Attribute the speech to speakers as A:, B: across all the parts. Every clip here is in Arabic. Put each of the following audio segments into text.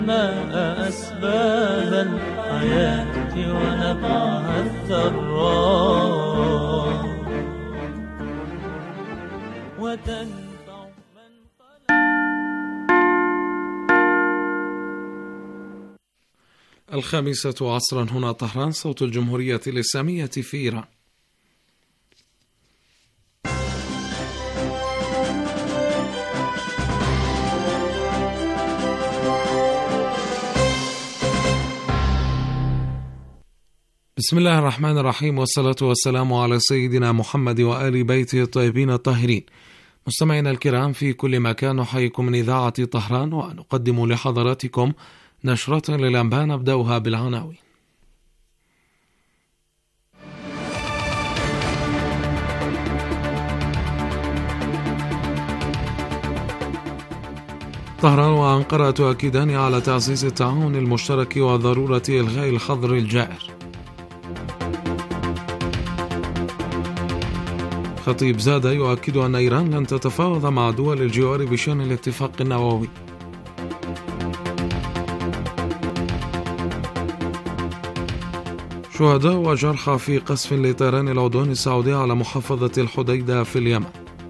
A: الماء أسباب الحياة ونبعها الثراء وتنفع من
B: الخامسة عصرا هنا طهران، صوت الجمهورية الإسلامية في إيران. بسم الله الرحمن الرحيم، والصلاة والسلام على سيدنا محمد وآل بيته الطيبين الطاهرين. مستمعينا الكرام في كل مكان، نحييكم من إذاعة طهران ونقدم لحضراتكم نشرة للأنباء نبدأها بالعناوين. طهران وأنقرة تؤكدان على تعزيز التعاون المشترك وضرورة إلغاء الحظر الجائر. خطيب زادة يؤكد أن إيران لن تتفاوض مع دول الجوار بشأن الاتفاق النووي. شهداء وجرحى في قصف لطيران العدوان السعودي على محافظة الحديدة في اليمن.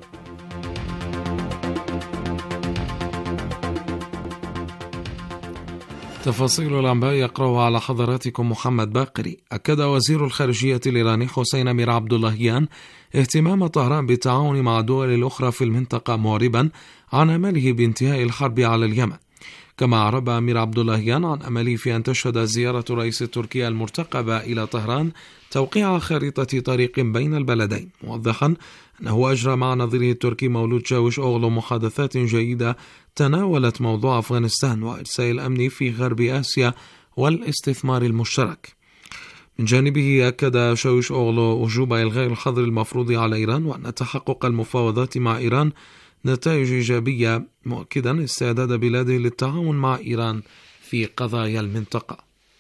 B: تفاصيل الأنباء يقرأها على حضراتكم محمد باقري. أكد وزير الخارجية الإيراني حسين أمير عبداللهيان اهتمام طهران بالتعاون مع الدول الأخرى في المنطقة، معربا عن أمله بانتهاء الحرب على اليمن. كما أعرب أمير عبداللهيان عن أمله في أن تشهد زيارة رئيس تركيا المرتقبة إلى طهران توقيع خارطة طريق بين البلدين، موضحا أنه أجرى مع نظيره التركي مولود چاوش أوغلو محادثات جيدة تناولت موضوع أفغانستان وإرساء الأمن في غرب آسيا والاستثمار المشترك. من جانبه أكد شاوش أوغلو وجوب إلغاء الحظر المفروض على إيران، وأن تحقق المفاوضات مع إيران نتائج إيجابية، مؤكدا استعداد بلاده للتعاون مع إيران في قضايا المنطقة.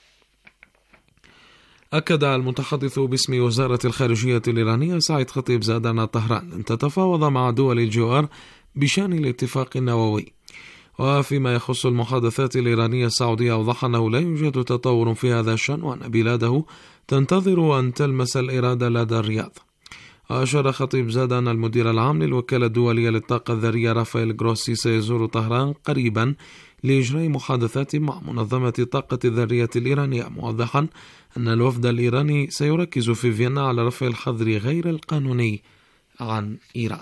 B: أكد المتحدث باسم وزارة الخارجية الإيرانية سعيد خطيب زاد أن طهران لن تتفاوض مع دول الجوار بشأن الاتفاق النووي. وفيما يخص المحادثات الإيرانية السعودية، أوضح أنه لا يوجد تطور في هذا الشأن، وأن بلاده تنتظر أن تلمس الإرادة لدى الرياض. وأشار خطيب زاد أن المدير العام للوكالة الدولية للطاقة الذرية رافائيل جروسي سيزور طهران قريبا لإجراء محادثات مع منظمة الطاقة الذرية الإيرانية، موضحا أن الوفد الإيراني سيركز في فيينا على رفع الحظر غير القانوني عن إيران.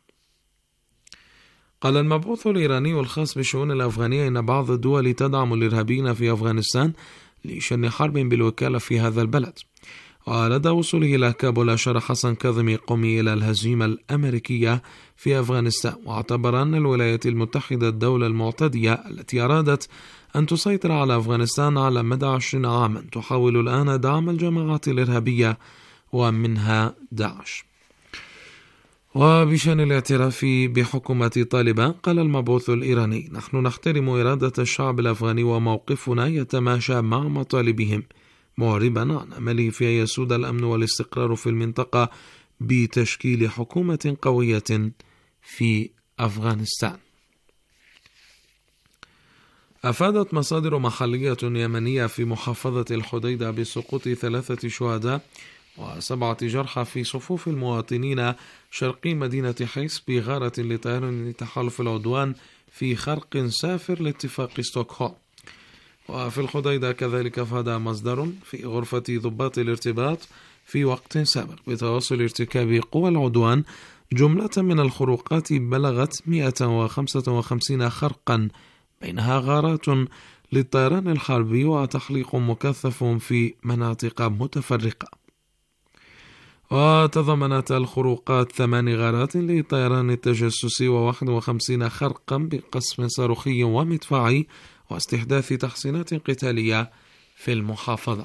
B: قال المبعوث الإيراني الخاص بالشؤون الأفغانية إن بعض الدول تدعم الإرهابيين في أفغانستان لشن حرب بالوكالة في هذا البلد. ولدى وصوله إلى كابول أشار حسن كاظمي قومي إلى الهزيمة الأمريكية في أفغانستان، واعتبر أن الولايات المتحدة الدولة المعتدية التي أرادت أن تسيطر على أفغانستان على مدى 20 عاما تحاول الآن دعم الجماعات الإرهابية ومنها داعش. وبشأن الاعتراف بحكومة طالبان، قال المبعوث الإيراني: نحن نحترم إرادة الشعب الأفغاني وموقفنا يتماشى مع مطالبهم، معربا عن أمله في أن يسود الأمن والاستقرار في المنطقة بتشكيل حكومة قوية في أفغانستان. أفادت مصادر محلية يمنية في محافظة الحديدة بسقوط 3 شهداء و7 جرحى في صفوف المواطنين شرقي مدينة حيس بغارة لطيران تحالف العدوان في خرق سافر لاتفاق ستوكهولم. وفي الحديدة كذلك أفاد مصدر في غرفة ضباط الارتباط في وقت سابق بتواصل ارتكاب قوى العدوان جملة من الخروقات بلغت 155 خرقا، بينها غارات للطيران الحربي وتحليق مكثف في مناطق متفرقة. وتضمنت الخروقات 8 غارات للطيران التجسسي و51 خرقا بقصف صاروخي ومدفعي واستحداث تحسينات قتالية في المحافظة.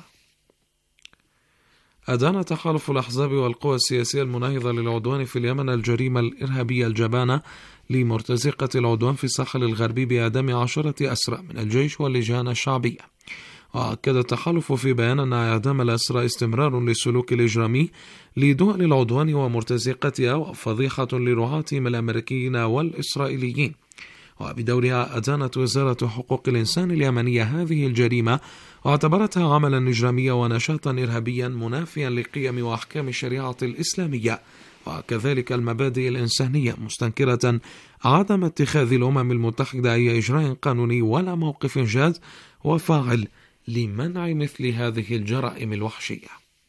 B: أدان تحالف الأحزاب والقوى السياسية المناهضة للعدوان في اليمن الجريمة الإرهابية الجبانة لمرتزقة العدوان في الساحل الغربي بإعدام 10 أسرى من الجيش واللجان الشعبية. وأكد التحالف في بيان أن إعدام الأسرى استمرار للسلوك الإجرامي لدول العدوان ومرتزقتها وفضيحة لرعاتهم الأمريكيين والإسرائيليين. وبدورها أدانت وزارة حقوق الإنسان اليمنية هذه الجريمة واعتبرتها عملا إجراميا ونشاطا إرهابيا منافيا لقيم وأحكام الشريعة الإسلامية وكذلك المبادئ الإنسانية، مستنكرة عدم اتخاذ الأمم المتحدة أي إجراء قانوني ولا موقف جاد وفاعل لمنع مثل هذه الجرائم الوحشية.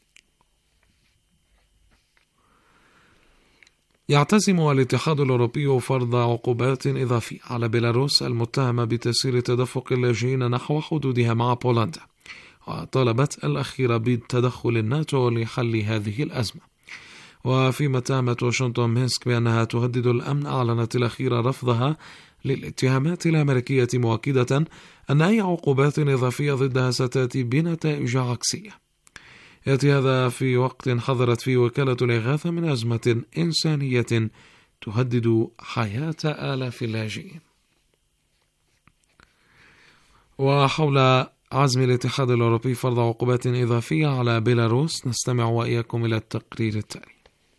B: يعتزم الاتحاد الأوروبي فرض عقوبات إضافية على بيلاروس المتهمة بتسيير تدفق اللاجئين نحو حدودها مع بولندا، وطالبت الأخيرة بتدخل الناتو لحل هذه الأزمة. وفيما اتهمت واشنطن مينسك بأنها تهدد الأمن، أعلنت الأخيرة رفضها للاتهامات الأمريكية، مؤكدة أن أي عقوبات إضافية ضدها ستأتي بنتائج عكسية. يأتي هذا في وقت حذرت فيه وكالة الإغاثة من أزمة إنسانية تهدد حياة آلاف اللاجئين. وحول عزم الاتحاد الأوروبي فرض عقوبات إضافية على بيلاروس نستمع وإياكم إلى التقرير التالي.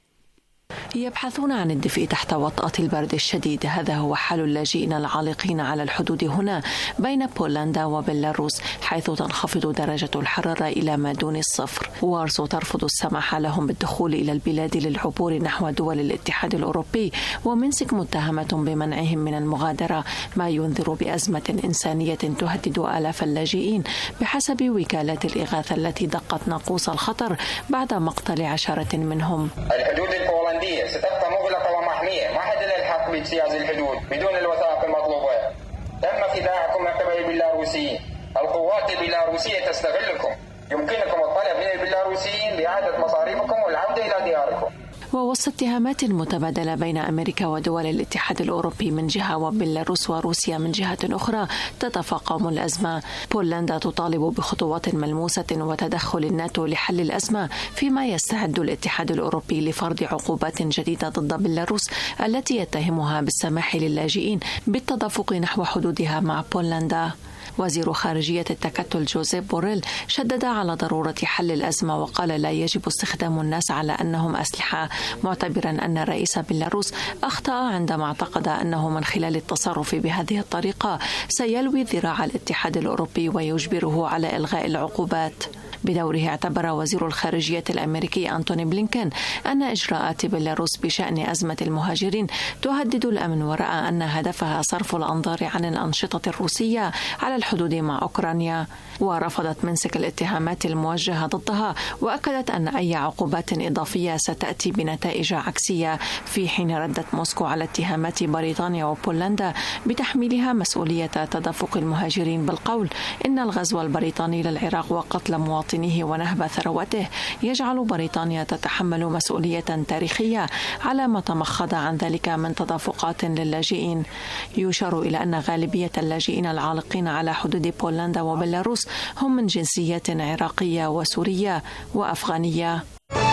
C: يبحثون عن الدفء تحت وطأة البرد الشديد، هذا هو حال اللاجئين العالقين على الحدود هنا بين بولندا وبيلاروس، حيث تنخفض درجة الحرارة إلى ما دون الصفر. وارسو ترفض السماح لهم بالدخول إلى البلاد للعبور نحو دول الاتحاد الأوروبي، ومنسك متهمة بمنعهم من المغادرة، ما ينذر بأزمة إنسانية تهدد آلاف اللاجئين بحسب وكالات الإغاثة التي دقت ناقوس الخطر بعد مقتل عشرة منهم.
D: الحدود البولندية ستبقى مغلقة ومحمية، ما حد له الحق باجتياز الحدود بدون الوثائق المطلوبة. تم خداعكم من قبل البيلاروسيين، القوات البيلاروسية تستغلكم، يمكنكم الطلب من البيلاروسيين لإعادة مصاريفكم والعودة إلى دياركم.
C: ووسط اتهامات متبادلة بين أمريكا ودول الاتحاد الأوروبي من جهة وبيلاروس وروسيا من جهة أخرى، تتفاقم الأزمة. بولندا تطالب بخطوات ملموسة وتدخل الناتو لحل الأزمة، فيما يستعد الاتحاد الأوروبي لفرض عقوبات جديدة ضد بيلاروس التي يتهمها بالسماح للاجئين بالتدفق نحو حدودها مع بولندا. وزير خارجية التكتل جوزيف بوريل شدد على ضرورة حل الأزمة وقال لا يجب استخدام الناس على أنهم أسلحة، معتبرا أن رئيس بيلاروس أخطأ عندما اعتقد أنه من خلال التصرف بهذه الطريقة سيلوي ذراع الاتحاد الأوروبي ويجبره على إلغاء العقوبات. بدوره اعتبر وزير الخارجية الأمريكي أنتوني بلينكين أن إجراءات بيلاروس بشأن أزمة المهاجرين تهدد الأمن، ورأى أن هدفها صرف الأنظار عن الأنشطة الروسية على الحدود مع أوكرانيا. ورفضت منسك الاتهامات الموجهة ضدها، وأكدت أن أي عقوبات إضافية ستأتي بنتائج عكسية، في حين ردت موسكو على اتهامات بريطانيا وبولندا بتحميلها مسؤولية تدفق المهاجرين بالقول إن الغزو البريطاني للعراق وقتل مواطنيه ونهب ثروته يجعل بريطانيا تتحمل مسؤولية تاريخية على ما تمخض عن ذلك من تدفقات للاجئين. يشار إلى أن غالبية اللاجئين العالقين على حدود بولندا وبيلاروس هم من جنسيات عراقية وسورية وأفغانية.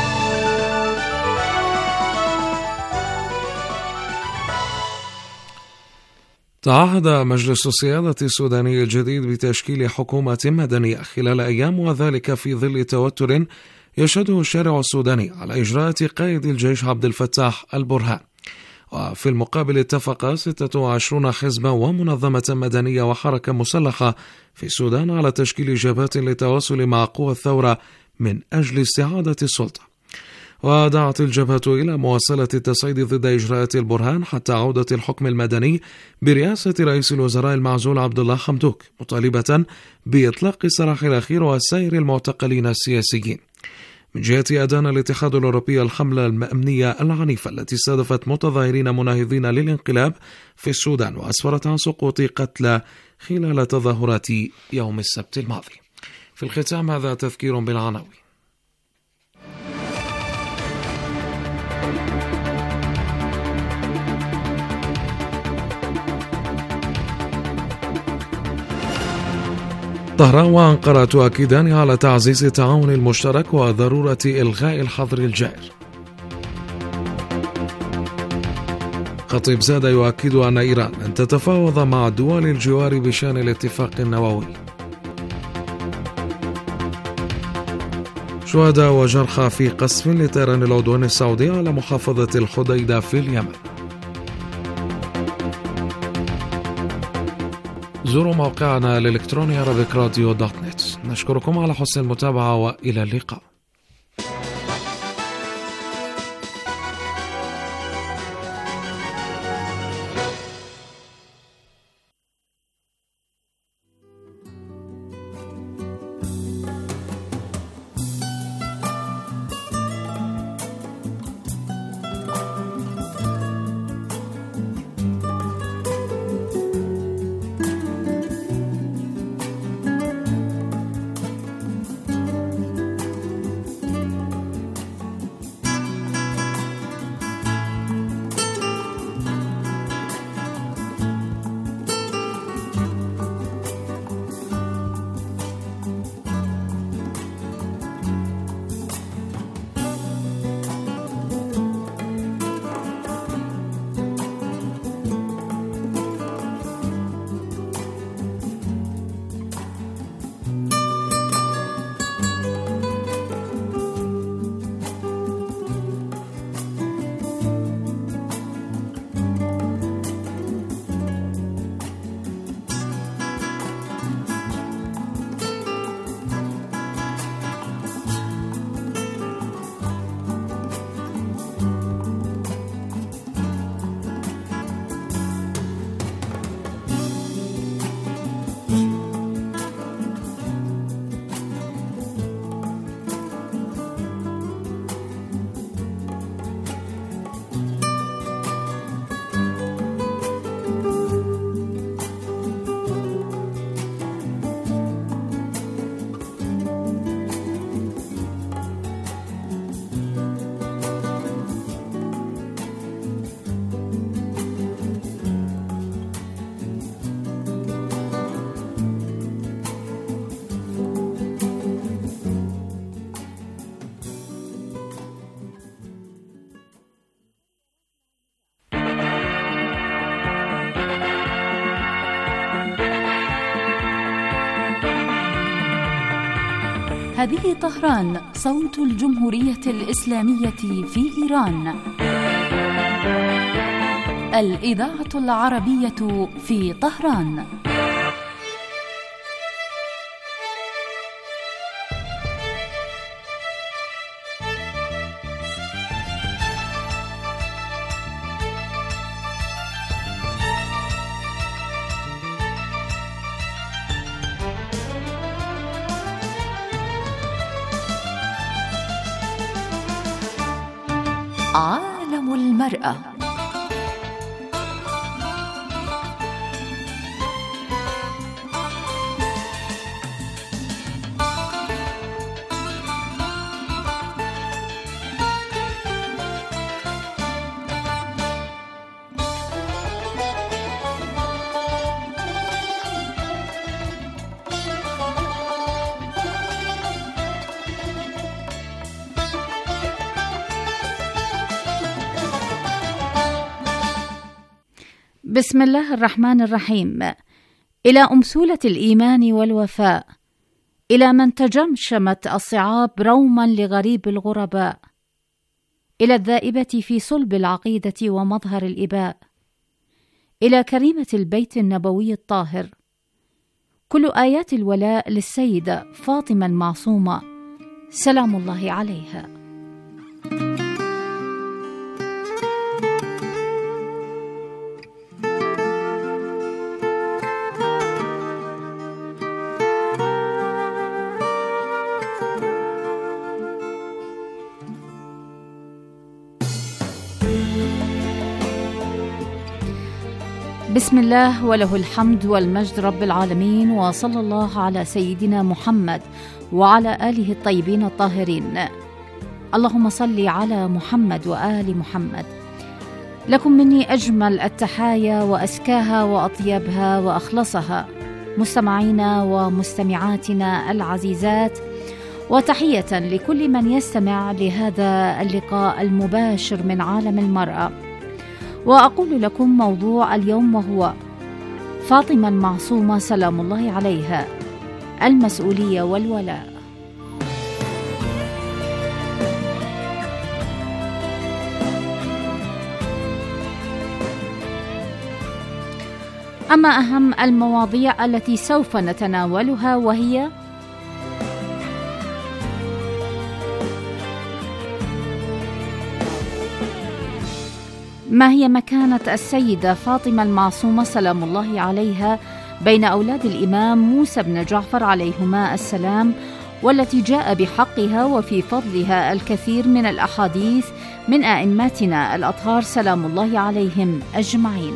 B: تعهد مجلس السيادة السوداني الجديد بتشكيل حكومة مدنية خلال أيام، وذلك في ظل توتر يشهده الشارع السوداني على إجراءات قائد الجيش عبد الفتاح البرهان. وفي المقابل اتفق 26 حزبا ومنظمة مدنية وحركة مسلحة في السودان على تشكيل جبهات للتواصل مع قوى الثورة من أجل استعادة السلطة. ودعت الجبهة إلى مواصلة التصعيد ضد إجراءات البرهان حتى عودة الحكم المدني برئاسة رئيس الوزراء المعزول عبد الله حمدوك، مطالبة بإطلاق السراح الأخير وسائر المعتقلين السياسيين. من جهة أدان الاتحاد الأوروبي الحملة الأمنية العنيفة التي استهدفت متظاهرين مناهضين للانقلاب في السودان، وأسفرت عن سقوط قتلى خلال تظاهرات يوم السبت الماضي. في الختام هذا تذكير بالعناوين. طهران وأنقرة تؤكدان على تعزيز التعاون المشترك وضرورة إلغاء الحظر الجائر. خطيب زاد يؤكد أن إيران لن تتفاوض مع دول الجوار بشأن الاتفاق النووي. شهداء وجرحى في قصف لطيران العدوان السعودي على محافظة الحديدة في اليمن. زوروا موقعنا الإلكتروني arabikradio.net. نشكركم على حسن المتابعة وإلى اللقاء.
E: هذه طهران، صوت الجمهورية الإسلامية في إيران. الإذاعة العربية في طهران. عالم المرأة. بسم الله الرحمن الرحيم. إلى أمثولة الإيمان والوفاء، إلى من تجمشمت الصعاب روما لغريب الغرباء، إلى الذائبة في صلب العقيدة ومظهر الإباء، إلى كريمة البيت النبوي الطاهر، كل آيات الولاء للسيدة فاطمة المعصومة سلام الله عليها. بسم الله وله الحمد والمجد رب العالمين، وصلى الله على سيدنا محمد وعلى آله الطيبين الطاهرين. اللهم صل على محمد وآل محمد. لكم مني أجمل التحايا وأزكاها وأطيبها وأخلصها، مستمعينا ومستمعاتنا العزيزات، وتحية لكل من يستمع لهذا اللقاء المباشر من عالم المرأة. وأقول لكم موضوع اليوم وهو فاطمة المعصومة سلام الله عليها، المسؤولية والولاء. أما أهم المواضيع التي سوف نتناولها وهي: ما هي مكانة السيدة فاطمة المعصومة سلام الله عليها بين أولاد الإمام موسى بن جعفر عليهما السلام، والتي جاء بحقها وفي فضلها الكثير من الأحاديث من أئمتنا الأطهار سلام الله عليهم أجمعين.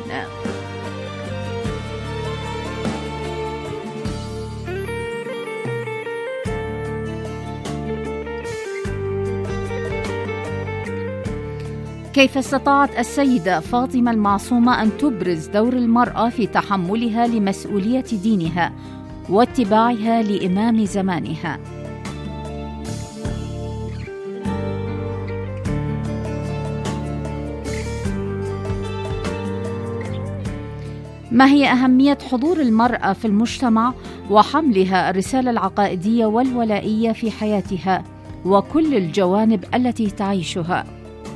E: كيف استطاعت السيدة فاطمة المعصومة أن تبرز دور المرأة في تحملها لمسؤولية دينها واتباعها لإمام زمانها؟ ما هي أهمية حضور المرأة في المجتمع وحملها الرسالة العقائدية والولائية في حياتها وكل الجوانب التي تعيشها؟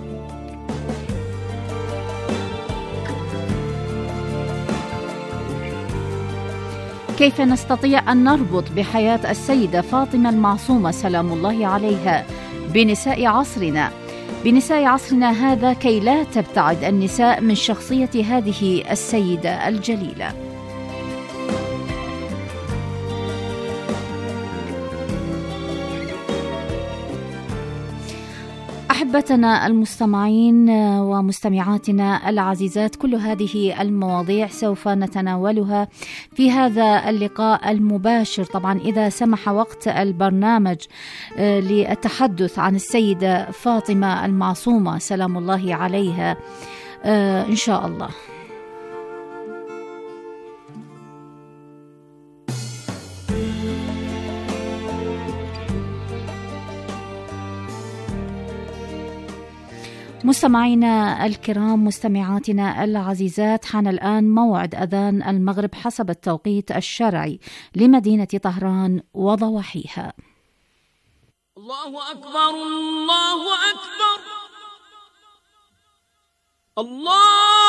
E: كيف نستطيع أن نربط بحياة السيدة فاطمة المعصومة سلام الله عليها بنساء عصرنا هذا كي لا تبتعد النساء من شخصية هذه السيدة الجليلة؟ أحبتنا المستمعين ومستمعاتنا العزيزات، كل هذه المواضيع سوف نتناولها في هذا اللقاء المباشر، طبعا إذا سمح وقت البرنامج للتحدث عن السيدة فاطمة المعصومة سلام الله عليها إن شاء الله. مستمعينا الكرام، مستمعاتنا العزيزات، حان الآن موعد أذان المغرب حسب التوقيت الشرعي لمدينة طهران وضواحيها.
A: الله أكبر، الله أكبر، الله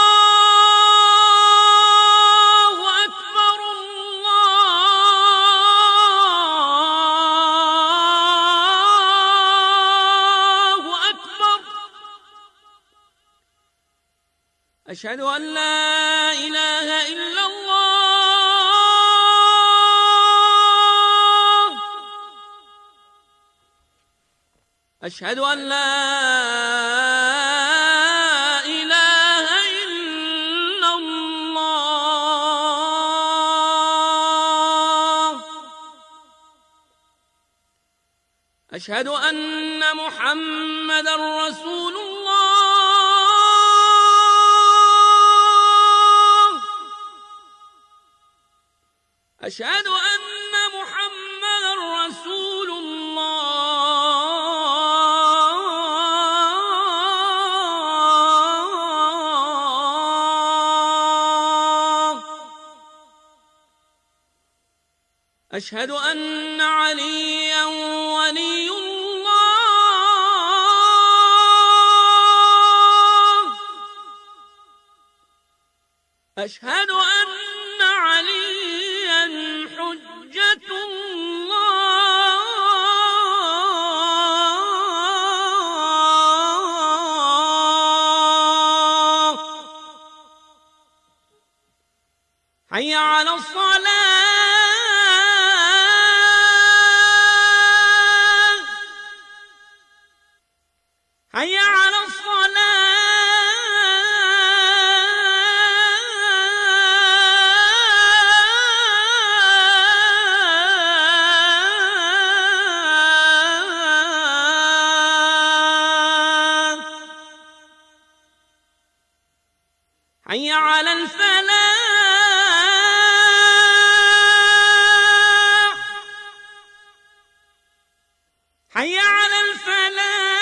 A: أشهد أن لا إله إلا الله، أشهد أن لا إله إلا الله، أشهد أن محمدًا رسول الله، أشهد أن محمدًا رسول الله، أشهد أن عليًّا ولي الله، أشهد أن عليًّا حجة الله، حي على الصلاة، حي على الصلاة، حي على الفلاح، حي على الفلاح،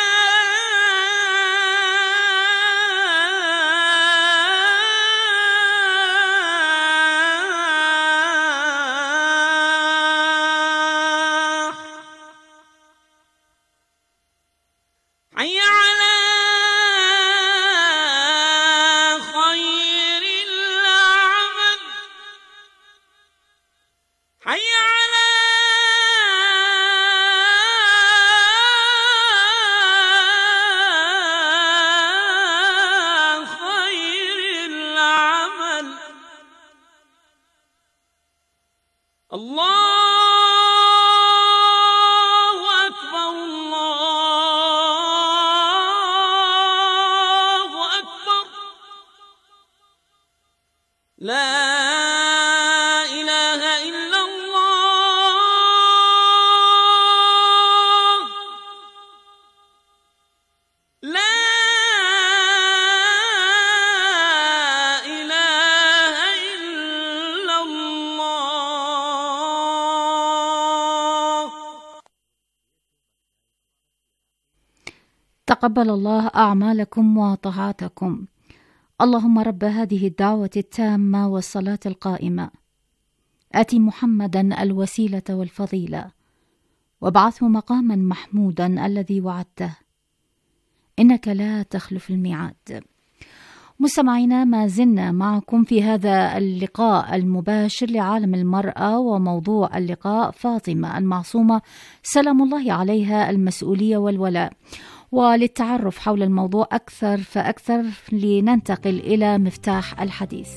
A: حي على خير الأعمال. أكبر الله أكبر لا إله إلا الله لا إله إلا الله.
E: تقبل الله أعمالكم وطاعاتكم. اللهم رب هذه الدعوة التامة والصلاة القائمة آت محمدا الوسيلة والفضيلة وابعثه مقاما محمودا الذي وعدته إنك لا تخلف الميعاد. مستمعينا، ما زلنا معكم في هذا اللقاء المباشر لعالم المرأة، وموضوع اللقاء فاطمة المعصومة سلام الله عليها، المسؤولية والولاء. وللتعرف حول الموضوع أكثر فأكثر لننتقل إلى مفتاح الحديث.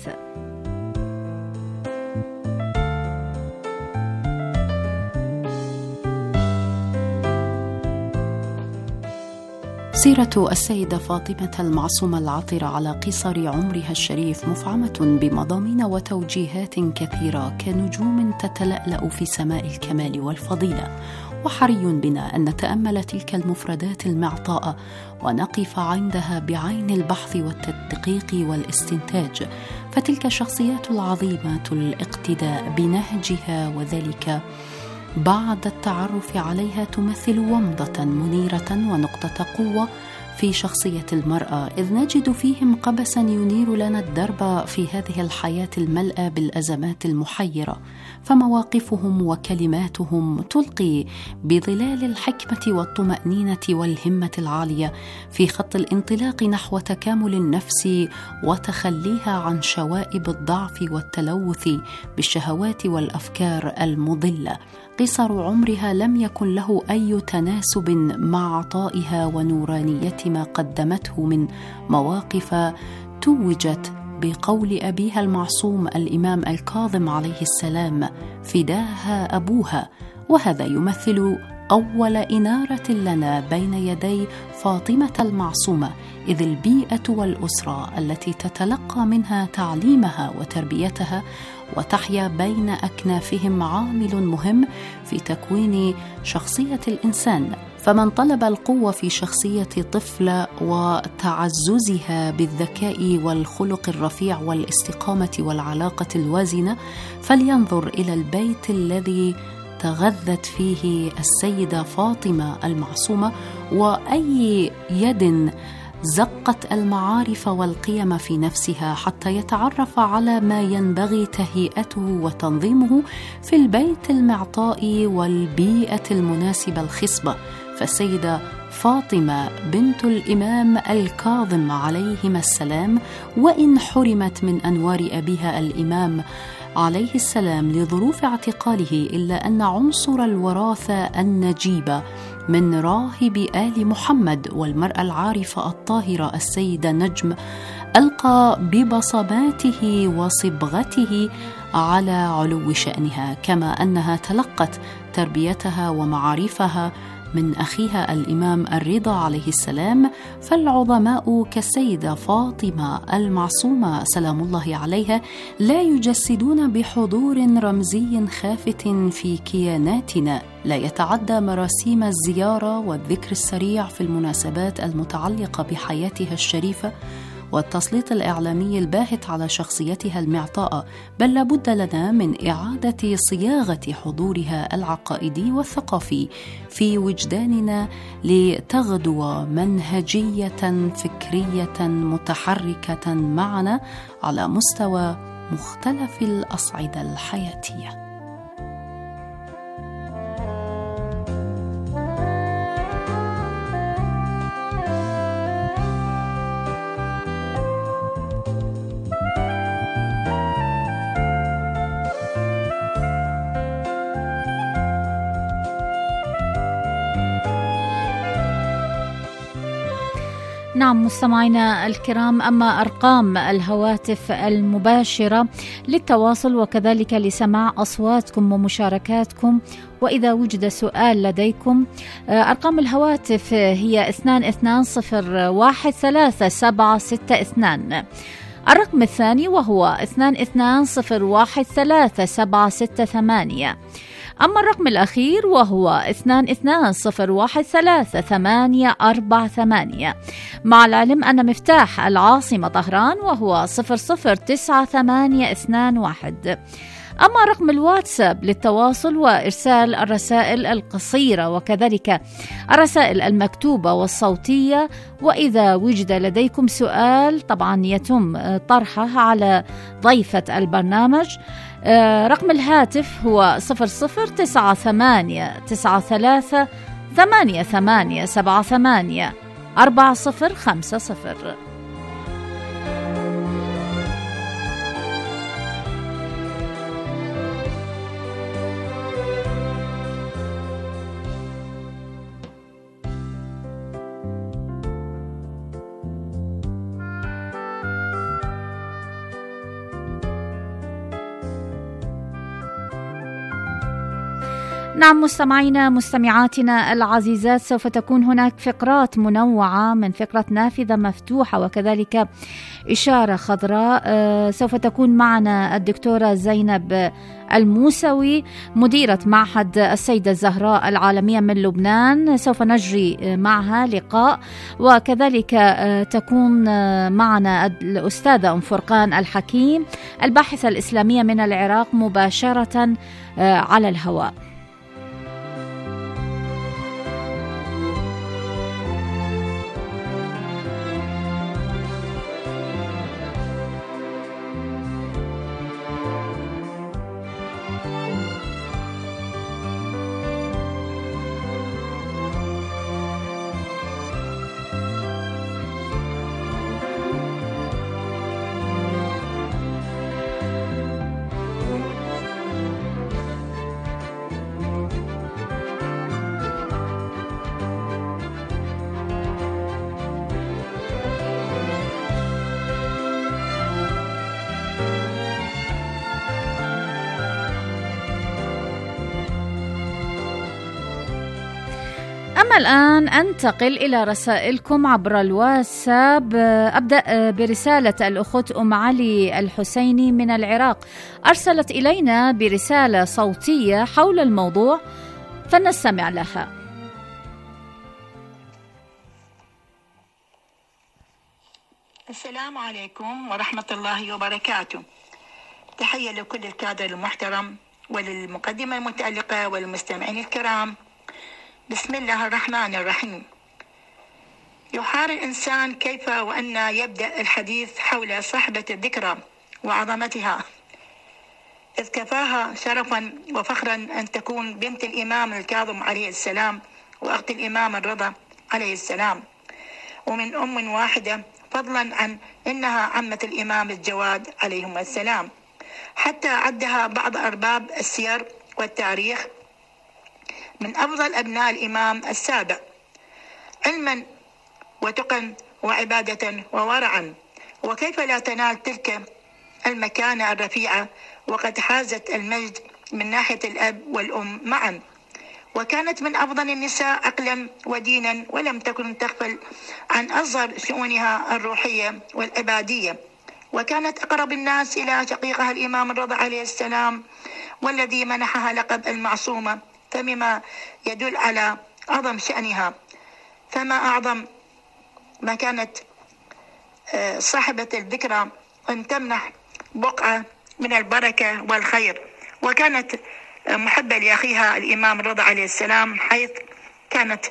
F: سيرة السيدة فاطمة المعصومة العطرة على قصر عمرها الشريف مفعمة بمضامين وتوجيهات كثيرة كنجوم تتلألأ في سماء الكمال والفضيلة، وحري بنا أن نتأمل تلك المفردات المعطاء ونقف عندها بعين البحث والتدقيق والاستنتاج، فتلك الشخصيات العظيمة الاقتداء بنهجها، وذلك بعد التعرف عليها تمثل ومضة منيرة ونقطة قوة في شخصية المرأة، إذ نجد فيهم قبسا ينير لنا الدرب في هذه الحياة الملأى بالأزمات المحيرة، فمواقفهم وكلماتهم تلقي بظلال الحكمة والطمأنينة والهمة العالية في خط الانطلاق نحو تكامل النفس وتخليها عن شوائب الضعف والتلوث بالشهوات والأفكار المضلة. قصر عمرها لم يكن له أي تناسب مع عطائها ونورانية ما قدمته من مواقف توجت بقول أبيها المعصوم الإمام الكاظم عليه السلام: فداها أبوها. وهذا يمثل أول إنارة لنا بين يدي فاطمة المعصومة، إذ البيئة والأسرة التي تتلقى منها تعليمها وتربيتها وتحيا بين أكنافهم عامل مهم في تكوين شخصية الإنسان. فمن طلب القوة في شخصية طفل وتعززها بالذكاء والخلق الرفيع والاستقامة والعلاقة الوازنة، فلينظر إلى البيت الذي تغذت فيه السيدة فاطمة المعصومة، وأي يد زقت المعارف والقيم في نفسها حتى يتعرف على ما ينبغي تهيئته وتنظيمه في البيت المعطاء والبيئة المناسبة الخصبة. فالسيدة فاطمة بنت الإمام الكاظم عليهما السلام، وإن حرمت من أنوار أبيها الإمام عليه السلام لظروف اعتقاله، إلا أن عنصر الوراثة النجيبة من راهب آل محمد والمرأة العارفة الطاهرة السيدة نجم ألقى ببصماته وصبغته على علو شأنها، كما أنها تلقت تربيتها ومعارفها من أخيها الإمام الرضا عليه السلام. فالعظماء كالسيدة فاطمة المعصومة سلام الله عليها لا يجسدون بحضور رمزي خافت في كياناتنا، لا يتعدى مراسيم الزيارة والذكر السريع في المناسبات المتعلقة بحياتها الشريفة والتسليط الإعلامي الباهت على شخصيتها المعطاءة، بل لابد لنا من إعادة صياغة حضورها العقائدي والثقافي في وجداننا لتغدو منهجية فكرية متحركة معنا على مستوى مختلف الأصعدة الحياتية.
E: نعم مستمعينا الكرام، أما أرقام الهواتف المباشرة للتواصل وكذلك لسماع أصواتكم ومشاركاتكم وإذا وجد سؤال لديكم، أرقام الهواتف هي 22013762. الرقم الثاني وهو 22013768. أما الرقم الأخير وهو 22013848. مع العلم أن مفتاح العاصمة طهران وهو 009821. أما رقم الواتساب للتواصل وإرسال الرسائل القصيرة وكذلك الرسائل المكتوبة والصوتية، وإذا وجد لديكم سؤال طبعا يتم طرحه على ضيفة البرنامج. رقم الهاتف هو 00989388784050. نعم مستمعينا مستمعاتنا العزيزات، سوف تكون هناك فقرات منوعة من فقرة نافذة مفتوحة وكذلك إشارة خضراء. سوف تكون معنا الدكتورة زينب الموسوي مديرة معهد السيدة الزهراء العالمية من لبنان، سوف نجري معها لقاء، وكذلك تكون معنا الأستاذة أم فرقان الحكيم الباحثة الإسلامية من العراق مباشرة على الهواء. أما الآن أنتقل إلى رسائلكم عبر الواتساب. أبدأ برسالة الأخت أم علي الحسيني من العراق، أرسلت إلينا برسالة صوتية حول الموضوع فنستمع لها.
G: السلام عليكم ورحمة الله وبركاته. تحية لكل الكادر المحترم وللمقدمة المتألقة والمستمعين الكرام. بسم الله الرحمن الرحيم. يحار الإنسان كيف وأن يبدأ الحديث حول صاحبة الذكرى وعظمتها، إذ كفاها شرفا وفخرا أن تكون بنت الإمام الكاظم عليه السلام وأخت الإمام الرضا عليه السلام، ومن أم واحدة، فضلا عن إنها عمة الإمام الجواد عليهم السلام، حتى عدها بعض أرباب السير والتاريخ من أفضل أبناء الإمام السابع علما وتقا وعبادة وورعا. وكيف لا تنال تلك المكانة الرفيعة وقد حازت المجد من ناحية الأب والأم معا، وكانت من أفضل النساء عقلا ودينا، ولم تكن تغفل عن أصغر شؤونها الروحية والعبادية، وكانت أقرب الناس إلى شقيقها الإمام الرضا عليه السلام، والذي منحها لقب المعصومة، فمما يدل على عظم شأنها. فما أعظم ما كانت صاحبة الذكرى أن تمنح بقعة من البركة والخير، وكانت محبة لأخيها الإمام الرضا عليه السلام، حيث كانت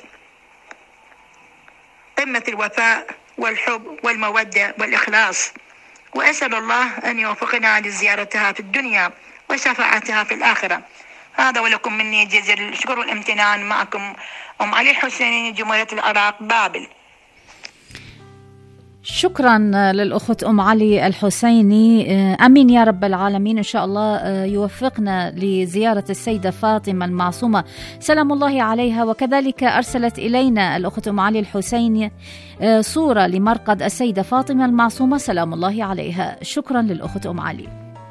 G: قمة الوفاء والحب والمودة والإخلاص. وأسأل الله أن يوفقنا لزيارتها في الدنيا وشفاعتها في الآخرة. هذا ولكم مني جزيل الشكر والامتنان. معكم أم علي الحسيني، جمهورية العراق، بابل.
E: شكرا للأخت أم علي الحسيني. أمين يا رب العالمين. إن شاء الله يوفقنا لزيارة السيدة فاطمة المعصومة سلام الله عليها. وكذلك أرسلت إلينا الأخت أم علي الحسيني صورة لمرقد السيدة فاطمة المعصومة سلام الله عليها. شكرا للأخت أم علي.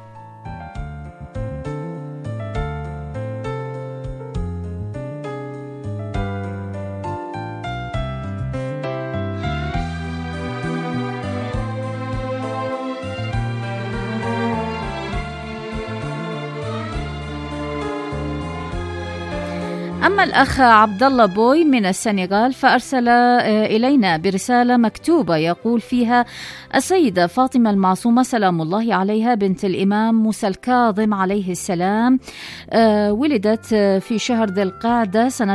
E: أما الأخ عبد الله بوي من السنغال فأرسل إلينا برسالة مكتوبة يقول فيها: السيدة فاطمة المعصومة سلام الله عليها بنت الإمام موسى الكاظم عليه السلام ولدت في شهر ذي القعدة سنة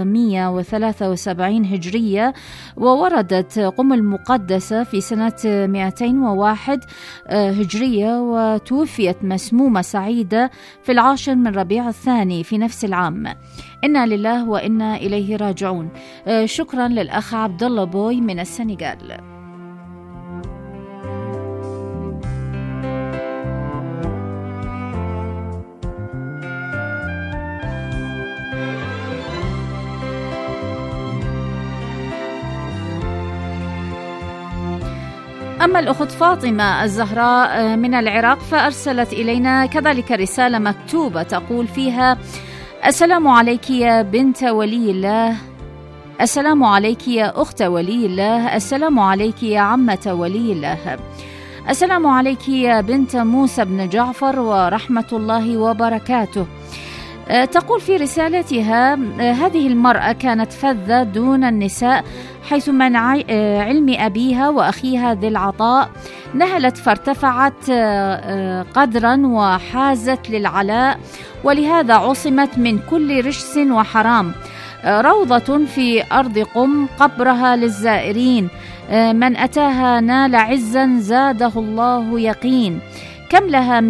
E: 173 هجرية، ووردت قم المقدسة في سنة 201 هجرية، وتوفيت مسمومة سعيدة في 10 من ربيع الثاني في نفس العام. إنا لله وإنا إليه راجعون. شكرا للأخ عبد الله بوي من السنغال. أما الأخت فاطمة الزهراء من العراق فأرسلت إلينا كذلك رسالة مكتوبة تقول فيها: السلام عليك يا بنت ولي الله، السلام عليك يا أخت ولي الله، السلام عليك يا عمة ولي الله، السلام عليك يا بنت موسى بن جعفر ورحمة الله وبركاته. تقول في رسالتها: هذه المرأة كانت فذة دون النساء، حيث من علم أبيها وأخيها ذي العطاء نهلت فارتفعت قدرا وحازت للعلاء، ولهذا عصمت من كل رجس وحرام. روضة في أرض قم قبرها للزائرين، من أتاها نال عزا زاده الله يقين. كم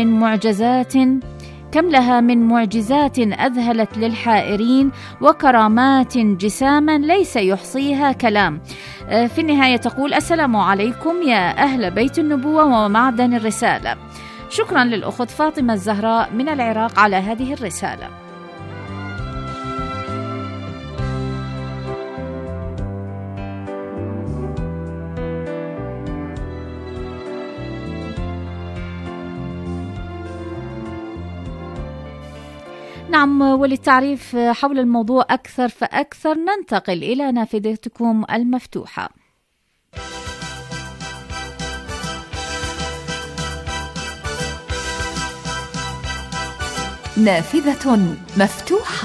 E: لها من معجزات أذهلت للحائرين، وكرامات جساما ليس يحصيها كلام. في النهاية تقول: السلام عليكم يا أهل بيت النبوة ومعدن الرسالة. شكرا للأخت فاطمة الزهراء من العراق على هذه الرسالة. نعم، وللتعريف حول الموضوع أكثر فأكثر ننتقل إلى نافذتكم المفتوحة.
F: نافذة مفتوحة.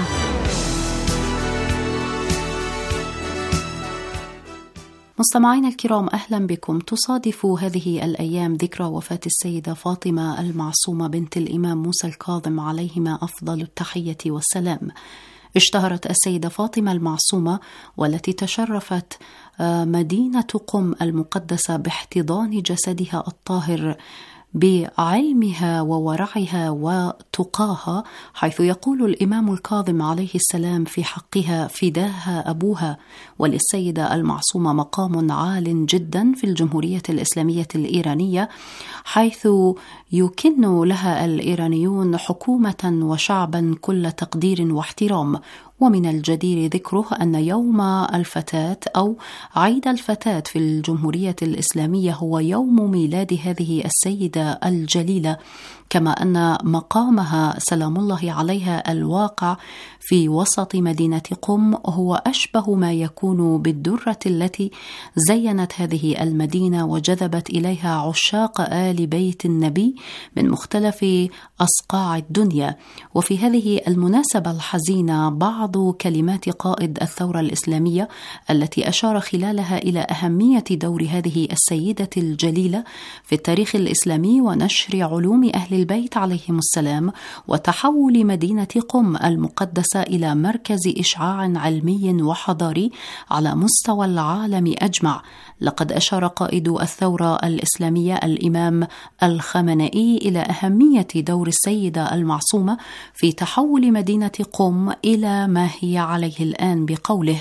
F: مستمعينا الكرام، أهلا بكم. تصادف هذه الأيام ذكرى وفاة السيدة فاطمة المعصومة بنت الإمام موسى الكاظم عليهما أفضل التحية والسلام. اشتهرت السيدة فاطمة المعصومة والتي تشرفت مدينة قم المقدسة باحتضان جسدها الطاهر بعلمها وورعها وتقاها، حيث يقول الإمام الكاظم عليه السلام في حقها: فداها أبوها. وللسيدة المعصومة مقام عال جدا في الجمهورية الإسلامية الإيرانية، حيث يكن لها الإيرانيون حكومة وشعبا كل تقدير واحترام. ومن الجدير ذكره أن يوم الفتاة أو عيد الفتاة في الجمهورية الإسلامية هو يوم ميلاد هذه السيدة الجليلة، كما أن مقامها سلام الله عليها الواقع في وسط مدينة قم هو أشبه ما يكون بالدرة التي زينت هذه المدينة وجذبت إليها عشاق آل بيت النبي من مختلف أصقاع الدنيا. وفي هذه المناسبة الحزينة بعض كلمات قائد الثورة الإسلامية التي أشار خلالها إلى أهمية دور هذه السيدة الجليلة في التاريخ الإسلامي ونشر علوم أهل البيت عليهم السلام، وتحول مدينة قم المقدسة إلى مركز إشعاع علمي وحضاري على مستوى العالم أجمع. لقد أشار قائد الثورة الإسلامية الإمام الخامنئي إلى أهمية دور السيدة المعصومة في تحول مدينة قم إلى ما هي عليه الآن بقوله: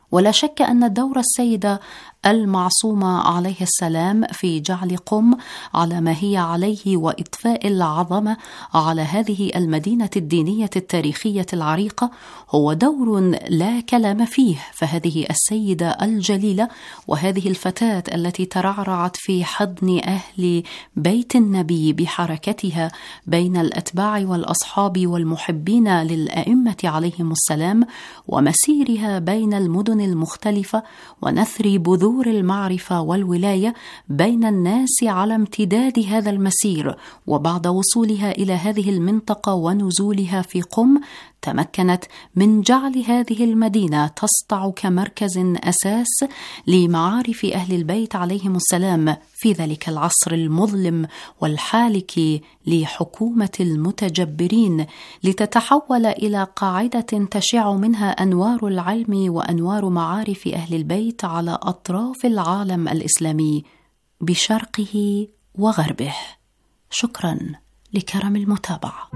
F: ولا شك أن دور السيدة المعصومة عليه السلام في جعل قم على ما هي عليه وإضفاء العظمة على هذه المدينة الدينية التاريخية العريقة هو دور لا كلام فيه. فهذه السيدة الجليلة وهذه الفتاة التي ترعرعت في حضن أهل بيت النبي بحركتها بين الأتباع والأصحاب والمحبين للأئمة عليهم السلام ومسيرها بين المدن المختلفة ونثر بذور المعرفة والولاية بين الناس على امتداد هذا المسير، وبعد وصولها إلى هذه المنطقة ونزولها في قم تمكنت من جعل هذه المدينة تسطع كمركز أساس لمعارف أهل البيت عليهم السلام في ذلك العصر المظلم والحالك لحكومة المتجبرين، لتتحول إلى قاعدة تشع منها أنوار العلم وأنوار معارف أهل البيت على أطراف العالم الإسلامي بشرقه وغربه. شكرا لكرم المتابعة.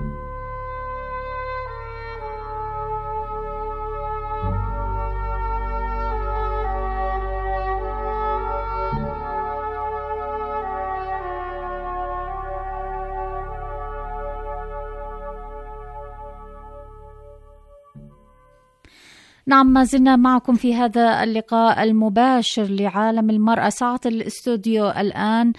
E: نعم، ما زلنا معكم في هذا اللقاء المباشر لعالم المرأة. ساعة الاستوديو الآن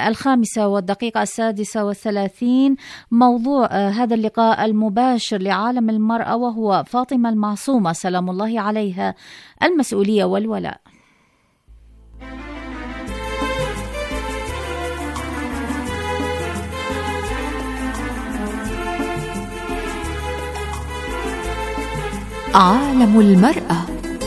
E: 5:36. موضوع هذا اللقاء المباشر لعالم المرأة وهو فاطمة المعصومة سلام الله عليها، المسؤولية والولاء.
F: عالم المرأة.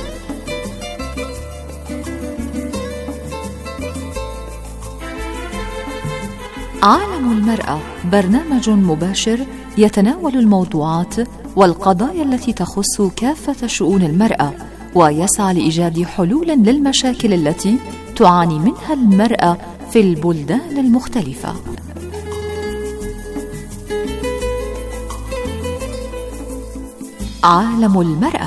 F: عالم المرأة برنامج مباشر يتناول الموضوعات والقضايا التي تخص كافة شؤون المرأة، ويسعى لإيجاد حلول للمشاكل التي تعاني منها المرأة في البلدان المختلفة. عالم المرأة.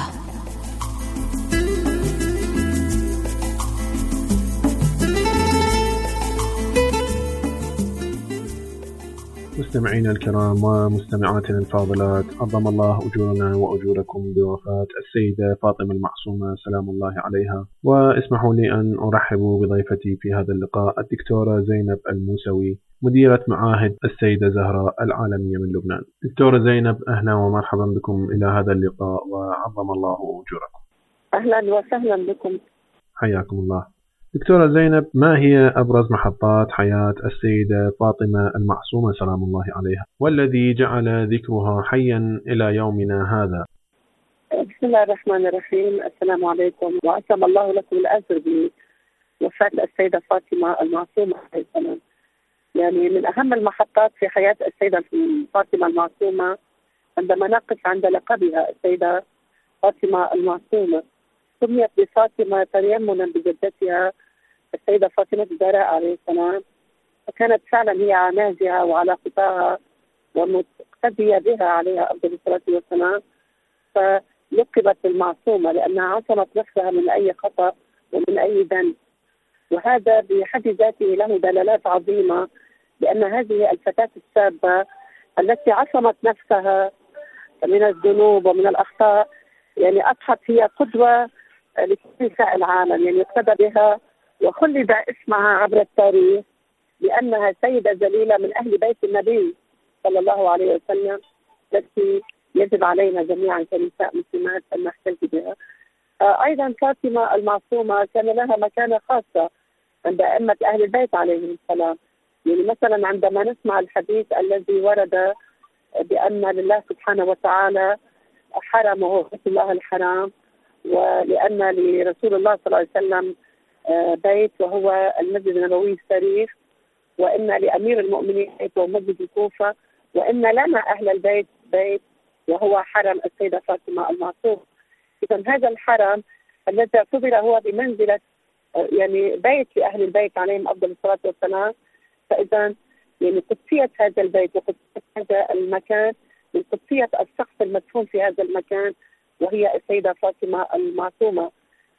H: مستمعينا الكرام ومستمعاتنا الفاضلات، عظم الله أجورنا وأجوركم بوفاة السيدة فاطمة المعصومة سلام الله عليها. واسمحوا لي أن أرحب بضيفتي في هذا اللقاء الدكتورة زينب الموسوي، مديرة معاهد السيدة زهراء العالمية من لبنان. دكتورة زينب، أهلا ومرحبا بكم إلى هذا اللقاء وعظم الله أجوركم.
I: أهلا وسهلا بكم.
H: حياكم الله. دكتورة زينب، ما هي أبرز محطات حياة السيدة فاطمة المعصومة سلام الله عليها والذي جعل ذكرها حيا إلى يومنا هذا؟
I: بسم الله الرحمن الرحيم. السلام عليكم، وأسأل الله لكم الأجر بوفاة السيدة فاطمة المعصومة عليه السلام. يعني من أهم المحطات في حياة السيدة فاطمة المعصومة عندما نقف عند لقبها السيدة فاطمة المعصومة. سميت بفاطمة تيمنا بجدتها السيدة فاطمة الزهراء عليه السلام، فكانت فعلا هي على نهجها وعلى خطاها ومقتدية بها عليها أفضل الصلاة والسلام، فلقبت المعصومة لأنها عصمت نفسها من أي خطأ ومن أي ذنب. وهذا بحد ذاته له دلالات عظيمة، لأن هذه الفتاة الشابة التي عصمت نفسها من الذنوب ومن الأخطاء يعني أصبحت هي قدوة لكل نساء العالم، يعني يقتدى بها وخلد اسمها عبر التاريخ لأنها سيدة جليلة من أهل بيت النبي صلى الله عليه وسلم، التي يجب علينا جميعا كنساء مسلمات أن نحتفي بها. أيضا فاطمة المعصومة كان لها مكانة خاصة عند أئمة أهل البيت عليهم السلام. يعني مثلا عندما نسمع الحديث الذي ورد بأن لله سبحانه وتعالى حرم وهو بيت الله الحرام، ولأن لرسول الله صلى الله عليه وسلم بيت وهو المسجد النبوي الشريف، وإن لأمير المؤمنين بيت وهو مسجد الكوفة، وإن لنا أهل البيت بيت وهو حرم السيدة فاطمة المعصومة. إذن هذا الحرم الذي اعتبر هو بمنزلة يعني بيت لأهل البيت عليهم أفضل الصلاة والسلام، فإذا يعني قدسية هذا البيت وقدسية هذا المكان من قدسية الشخص المدفون في هذا المكان وهي السيدة فاطمة المعصومة.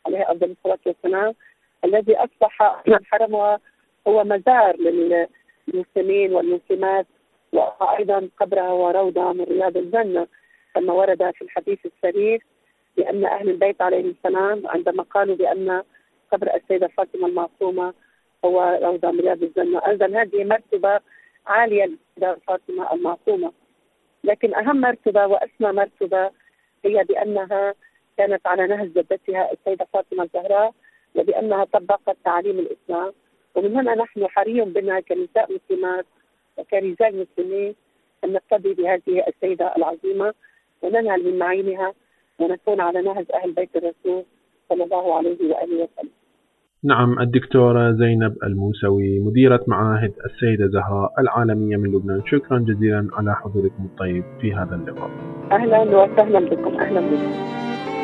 I: عليه أفضل الصلاة والسلام، الذي أصبح الحرم هو مزار للمسلمين والمسلمات، وأيضا قبرها وروضة من رياض الجنة، كما ورد في الحديث الشريف بأن أهل البيت عليهم السلام عندما قالوا بأن قبر السيدة فاطمة المعصومة هو روضة من رياض الجنة. أيضا هذه مرتبة عالية للسيدة فاطمة المعصومة، لكن أهم مرتبة وأسمى مرتبة هي بأنها كانت على نهج جدتها السيدة فاطمة الزهراء، وبأنها طبقت تعاليم الإسلام. ومن هنا نحن حري بنا كنساء مسلمات وكرجال مسلمين أن نقتدي بهذه السيدة العظيمة وننهل من معينها ونكون على نهج أهل بيت الرسول صلى الله عليه وآله وسلم.
H: نعم، الدكتورة زينب الموسوي مديرة معاهد السيدة زهراء العالمية من لبنان، شكرا جزيلا على حضوركم الطيب في هذا اللقاء.
I: أهلا وسهلا بكم. أهلا بكم.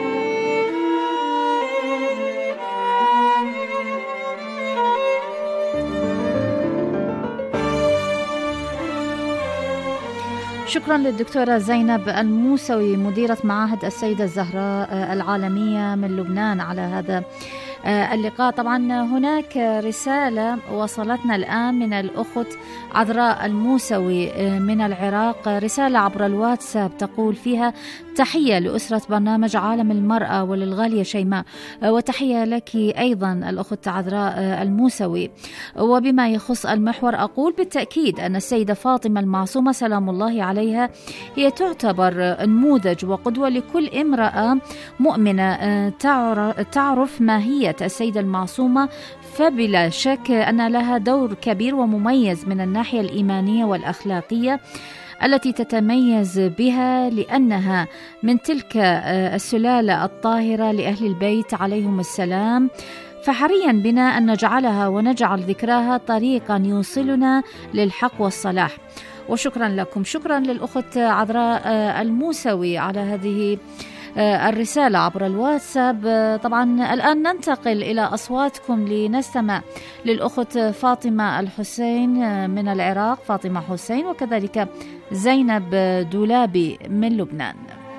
E: شكرا للدكتورة زينب الموسوي مديرة معاهد السيدة الزهراء العالمية من لبنان على هذا اللقاء. طبعا هناك رسالة وصلتنا الآن من الأخت عذراء الموسوي من العراق، رسالة عبر الواتساب تقول فيها: تحية لأسرة برنامج عالم المرأة وللغالية شيماء، وتحية لك أيضا الأخت عذراء الموسوي. وبما يخص المحور أقول بالتأكيد أن السيدة فاطمة المعصومة سلام الله عليها هي تعتبر نموذج وقدوة لكل امرأة مؤمنة تعرف ماهية السيدة المعصومة، فبلا شك أن لها دور كبير ومميز من الناحية الإيمانية والأخلاقية التي تتميز بها لأنها من تلك السلالة الطاهرة لأهل البيت عليهم السلام، فحريا بنا أن نجعلها ونجعل ذكراها طريقا يوصلنا للحق والصلاح. وشكرا لكم، شكرا للأخت عذراء الموسوي على هذه الرسالة عبر الواتساب. طبعا الآن ننتقل إلى أصواتكم لنستمع للأخت فاطمة الحسين من العراق، فاطمة حسين، وكذلك زينب دولابي من لبنان.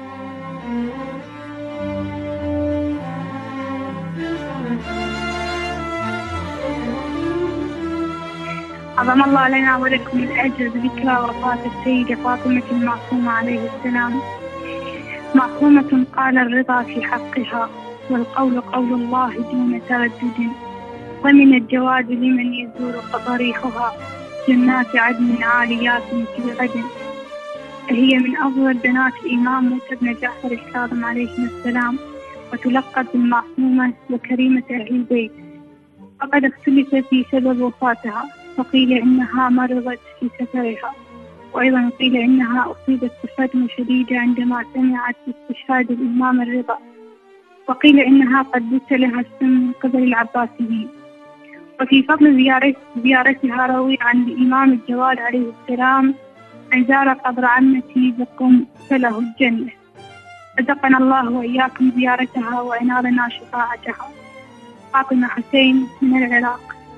J: عظم الله لنا ولكم الأجر بذكرى وفاة السيدة فاطمة المعصومة عليه السلام. معصومة قال الرضا في حقها، والقول قول الله دون تردد، ومن الجواد لمن يزور ضريحها، جنات عدن عاليات في غد. هي من أفضل بنات الإمام موسى بن جعفر الكاظم عليه السلام، وتلقب بالمعصومة وكريمة أهل البيت. وقد اختلف في سبب وفاتها، فقيل إنها مرضت في سفرها، وأيضا قيل إنها أصيبت بصدمة شديدة عندما سمعت باستشهاد الإمام الرضا، وقيل إنها قد بث لها السم من قبل العباسيين. وفي فضل زيارتها روي عن الإمام الجواد عليه السلام أن زار قبر عمتي بقم فله الجنة. رزقنا الله وإياكم زيارتها وإنالنا شفاعتها. فاطمة حسين من العراق.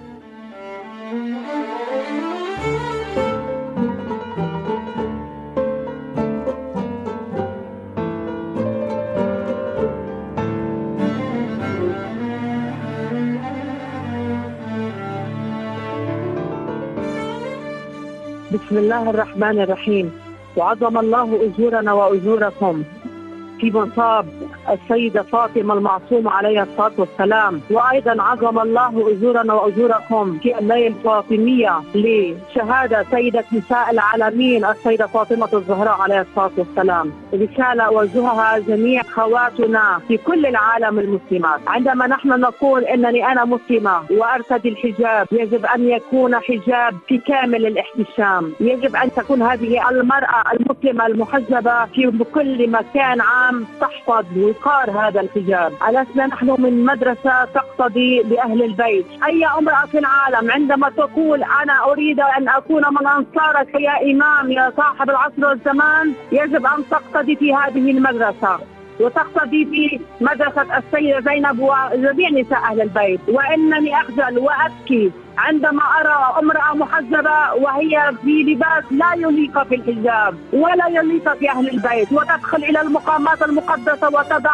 I: بسم الله الرحمن الرحيم. وعظم الله أجورنا وأجوركم في مصاب السيدة فاطمة المعصومة عليها الصلاة والسلام، وأيضا عظم الله أجورنا وأجوركم في الليلة الفاطمية لشهادة سيدة نساء العالمين السيدة فاطمة الزهراء عليها الصلاة والسلام. رسالة أوجهها جميع خواتنا في كل العالم المسلمات. عندما نحن نقول إنني أنا مسلمة وأرتدي الحجاب، يجب أن يكون حجاب في كامل الاحتشام، يجب أن تكون هذه المرأة المسلمة المحجبة في كل مكان عام تحفظ وقار هذا الحجاب. ألسنا نحن من مدرسة تقتضي بأهل البيت؟ أي امرأة في العالم عندما تقول أنا أريد أن أكون من أنصارك يا إمام يا صاحب العصر والزمان، يجب أن تقتضي في هذه المدرسة، وتقتضي في مدرسة السيدة زينب وجميع نساء أهل البيت. وإنني أخجل وأبكي عندما أرى امرأة محجبة وهي في لباس لا يليق في الحجاب ولا يليق في أهل البيت، وتدخل إلى المقامات المقدسة وتضع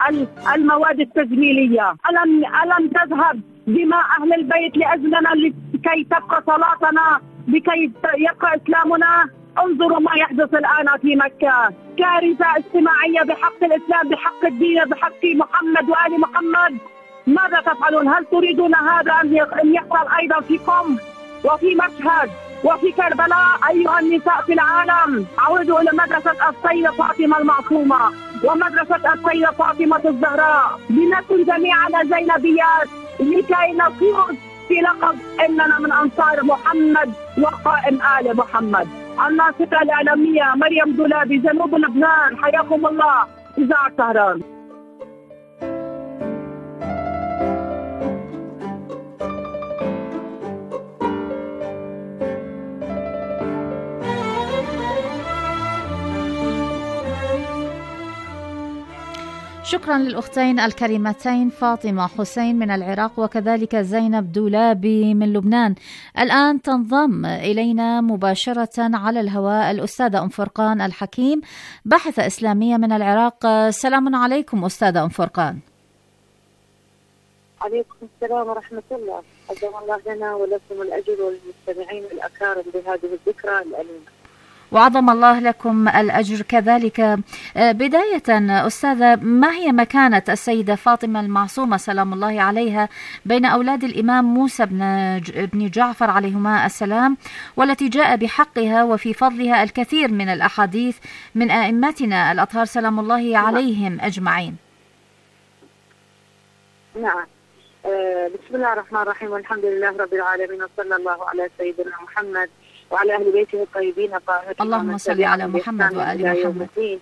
I: المواد التجميلية. ألم تذهب دماء أهل البيت لأجلنا لكي تبقى صلاتنا، لكي يبقى إسلامنا؟ انظروا ما يحدث الآن في مكة، كارثة اجتماعية بحق الإسلام، بحق الدين، بحق محمد وآل محمد. ماذا تفعلون؟ هل تريدون هذا أن يحصل أيضا في قم وفي مشهد وفي كربلاء؟ أيها النساء في العالم، عودوا إلى مدرسة السيدة فاطمة المعصومة ومدرسة السيدة فاطمة الزهراء، لنكن جميعا زينبيات لكي نفوز في لقب إننا من أنصار محمد وقائم آل محمد. الناشطة الإعلامية مريم دولابي، جنوب لبنان، حياكم الله إذاعة طهران.
E: شكرا للأختين الكريمتين فاطمة حسين من العراق وكذلك زينب دولابي من لبنان. الآن تنضم إلينا مباشرة على الهواء الأستاذة أم فرقان الحكيم، باحثة إسلامية من العراق. سلام عليكم أستاذة أم فرقان.
I: عليكم السلام ورحمة الله. عظم الله لنا ولكم الأجر والمستمعين الأكارم بهذه الذكرى الأليمة.
E: وعظم الله لكم الأجر كذلك. بداية أستاذة، ما هي مكانة السيدة فاطمة المعصومة سلام الله عليها بين أولاد الإمام موسى بن جعفر عليهما السلام، والتي جاء بحقها وفي فضلها الكثير من الأحاديث من أئمتنا الأطهار سلام الله عليهم أجمعين؟
I: نعم. بسم الله الرحمن الرحيم، والحمد لله رب العالمين، وصلى الله على سيدنا محمد وعلى أهل بيته الطيبين الطاهرين.
E: اللهم صل على محمد وآل محمد.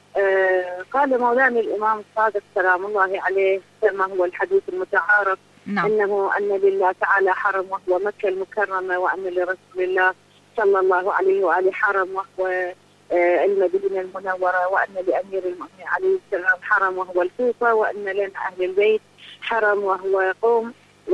I: قال مولانا الإمام الصادق سلام الله عليه كما هو الحديث المتعارف،
E: نعم.
I: أن لله تعالى حرم وهو مكة المكرمة، وأن لرسول الله صلى الله عليه وآله حرم وهو المدينة المنورة، وأن لأمير المؤمنين عليه السلام حرم وهو الكوفة، وأن لنا أهل البيت حرم وهو قوم،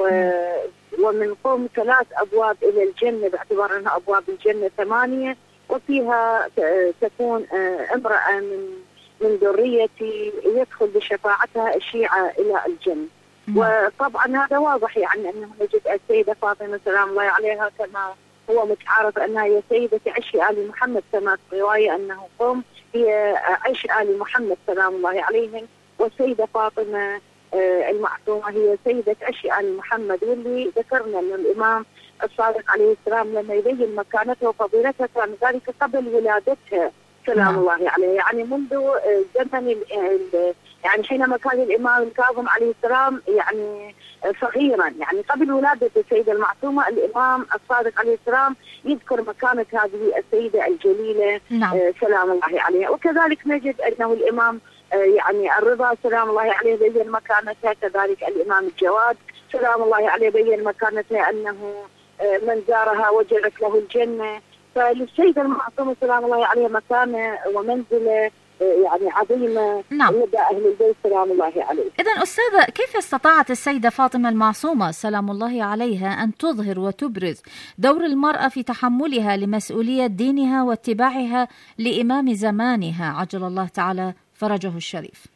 I: ومن قوم 3 أبواب إلى الجنة باعتبار أنها أبواب الجنة 8، وفيها تكون امرأة من ذريتي يدخل بشفاعتها الشيعة إلى الجنة. وطبعا هذا واضح، يعني أنه نجد السيدة فاطمة سلام الله عليها كما هو متعارف أنها هي سيدة عش آل محمد، كما في رواية أنه قوم هي عش آل محمد سلام الله عليهم، والسيدة فاطمة المعصومة هي سيدة عش آل محمد. واللي ذكرنا أن الإمام الصادق عليه السلام لما يبين مكانته وفضيلتها كان ذلك قبل ولادتها سلام الله عليه، يعني منذ زمن يعني حينما كان الإمام الكاظم عليه السلام يعني صغيرا، يعني قبل ولادة السيدة المعصومة الإمام الصادق عليه السلام يذكر مكانة هذه السيدة الجليلة سلام الله عليها. وكذلك نجد أنه الإمام يعني الرضا سلام الله عليه بين مكانته، كذلك الإمام الجواد سلام الله عليه بين مكانته أنه من زارها وجدت له الجنة. فللسيدة المعصومة سلام الله عليه مكانة ومنزلة يعني عظيمة لدى أهل البيت سلام الله عليه.
E: إذن أستاذة، كيف استطاعت السيدة فاطمة المعصومة سلام الله عليها أن تظهر وتبرز دور المرأة في تحملها لمسؤولية دينها واتباعها لإمام زمانها عجل الله تعالى فرجه الشريف؟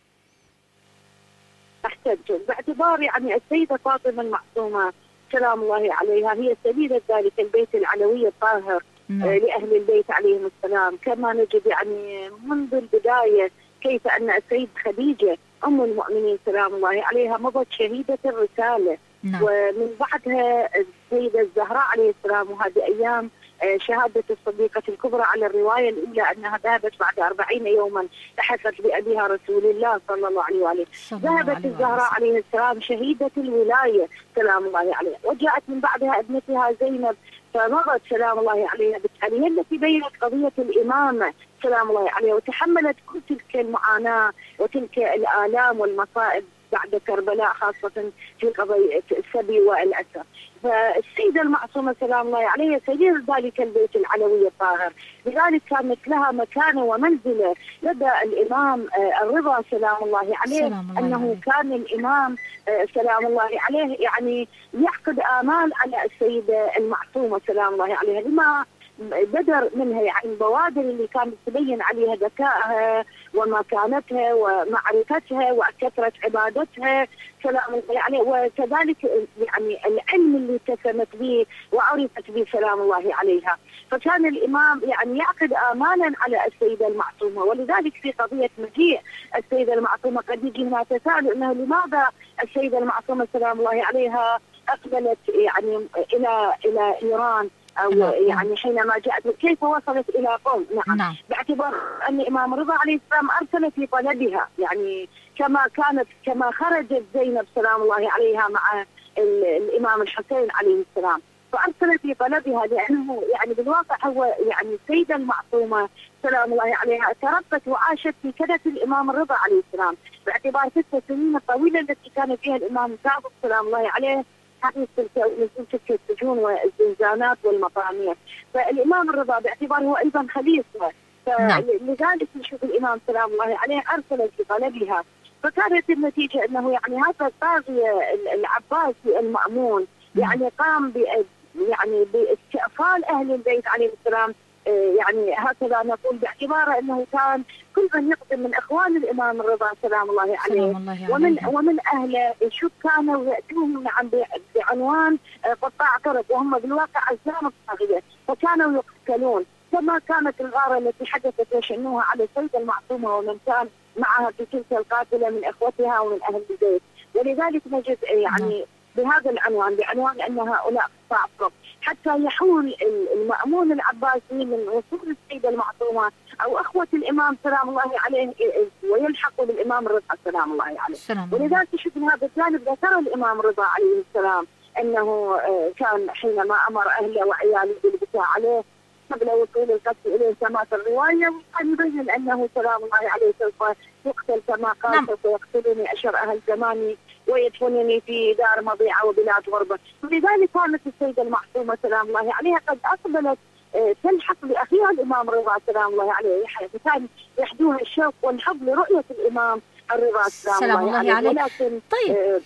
I: أحسنت. باعتبار يعني السيدة فاطمة المعصومة سلام الله عليها هي سبيلة ذلك البيت العلوي الطاهر لأهل البيت عليهم السلام، كما نجد يعني منذ البداية كيف أن السيدة خديجة أم المؤمنين سلام الله عليها مضت شهيدة الرسالة، ومن بعدها السيدة الزهراء عليه السلام، وهذه أيام شهادة الصديقة الكبرى على الرواية الأولى أنها ذهبت بعد 40 يوما لحفت بأبيها رسول الله صلى الله عليه وآله. ذهبت الزهراء عليه السلام شهيدة الولاية سلام الله عليها، وجاءت من بعدها ابنتها زينب فمضت سلام الله عليها، بالتالي هي التي بينت قضية الإمامة سلام الله عليها، وتحملت كل تلك المعاناة وتلك الآلام والمصائب بعد كربلاء، خاصة في قضية السبي والأسر. فالسيدة المعصومة سلام الله عليها سيدة ذلك البيت العلوي الطاهر، لذلك كانت لها مكانة ومنزلة لدى الإمام الرضا سلام الله عليه، أنه كان الإمام سلام الله عليه يعني يعقد آمال على السيدة المعصومة سلام الله عليها، بدر منها يعني البوادر اللي كانت تبين عليها ذكائها ومكانتها ومعرفتها وكثرة عبادتها سلام الله عليه، وكذلك يعني العلم اللي اتسمت به وعرفت به سلام الله عليها. فكان الإمام يعني يعقد آمالا على السيدة المعصومة، ولذلك في قضية مجيء السيدة المعصومة قد يجي هنا تساؤل أنه لماذا السيدة المعصومة سلام الله عليها أقبلت يعني إلى إيران، أو يعني حينما جاءت كيف وصلت إلى قوم. نعم. باعتبار أن الإمام رضا عليه السلام أرسل في طلبها، يعني كما خرجت زينب سلام الله عليها مع الإمام الحسين عليه السلام، فأرسل في طلبها لأنه يعني بالواقع هو يعني السيدة المعصومة سلام الله عليها تربت وعاشت في كنف الإمام الرضا عليه السلام، باعتبار 6 سنين الطويلة التي كان فيها الإمام الكاظم سلام الله عليه حديث تلك السجون والزنزانات والمطامير. فالإمام الرضا باعتباره هو أيضا خليفة، فلذلك نشوف الإمام سلام الله عليه أرسل في طلبها. فكانت النتيجة أنه يعني هذا الطاغية العباسي المأمون يعني قام يعني باستئصال أهل البيت عليه السلام، يعني هكذا نقول، باعتباره أنه كان كل من يقدم من إخوان الإمام الرضا سلام الله عليه ومن أهله شو كانوا يأتوهم بعنوان قطاع طرق، وهم بالواقع أزلام الطاغية، فكانوا يقتلون، كما كانت الغارة التي حدثت وشنوها على السيدة المعصومة ومن كان معها في تلك القافلة من إخوتها ومن أهل البيت. ولذلك نجد يعني بهذا العنوان، بعنوان أن هؤلاء قطاع طرق، حتى يحول المأمون العباسي من وصول السيدة المعصومة أو أخوة الإمام سلام الله عليه ويلحقوا بالإمام الرضا سلام الله عليه. ولذلك شفنا هذا الجانب ذكر الإمام الرضا عليه السلام أنه كان حينما أمر أهله وعياله بالبكاء عليه قبل وصول القتل إليه كما في الرواية، وكان يبين أنه سلام الله عليه سوف يقتل كما قال سوف يقتلني أشر أهل زماني ويدفنني في دار مضيعة وبلاد غربة. ولذلك كانت السيدة المعصومة سلام الله عليها قد أقبلت تلحق بأخيها الإمام الرضا سلام الله عليه، كان يحدوها الشوق والحب لرؤية الإمام الرضا سلام الله عليه. ولكن
E: طيب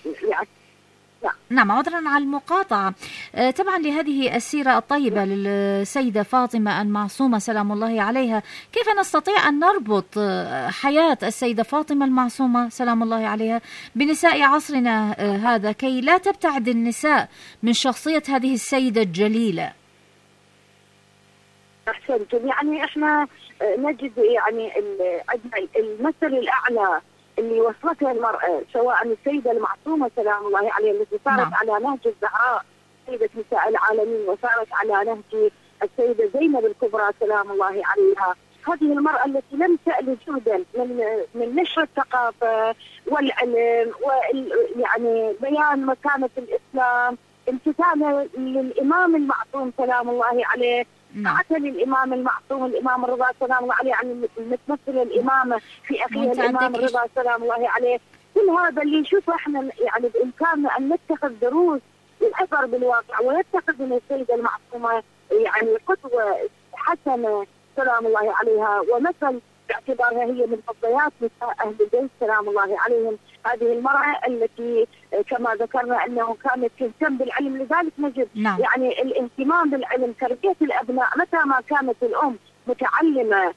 E: نعم، عذرا على المقاطعة. طبعا لهذه السيرة الطيبة للسيدة فاطمة المعصومة سلام الله عليها، كيف نستطيع أن نربط حياة السيدة فاطمة المعصومة سلام الله عليها بنساء عصرنا هذا كي لا تبتعد النساء من شخصية هذه السيدة الجليلة؟
I: أحسنتم. يعني إحنا نجد يعني المثل الأعلى اللي وصلتها المرأة، سواء السيدة المعصومة سلام الله عليها التي صارت على نهج الزهراء سيدة نساء العالمين، وصارت على نهج السيدة زينب الكبرى سلام الله عليها، هذه المرأة التي لم تأل جهدا من نشر الثقافة والعلم ويعني بيان مكانة الإسلام، امتثالا للإمام المعصوم سلام الله عليه، حتى للإمام المعصوم الإمام الرضا سلام الله عليه، عن المتمثل الإمامة في أخيه الإمام الرضا سلام الله عليه. كل هذا اللي نشوفه احنا يعني بإمكاننا أن نتخذ دروس الأثر بالواقع، ونتخذ من السيدة المعصومة يعني قدوة حسنة سلام الله عليها ومثل، باعتبارها هي من فضيات نساء أهل البيت سلام الله عليهم. هذه المرأة التي كما ذكرنا أنه كانت تهتم بالعلم، لذلك نجد يعني الاهتمام بالعلم، تربية الأبناء. متى ما كانت الأم متعلمة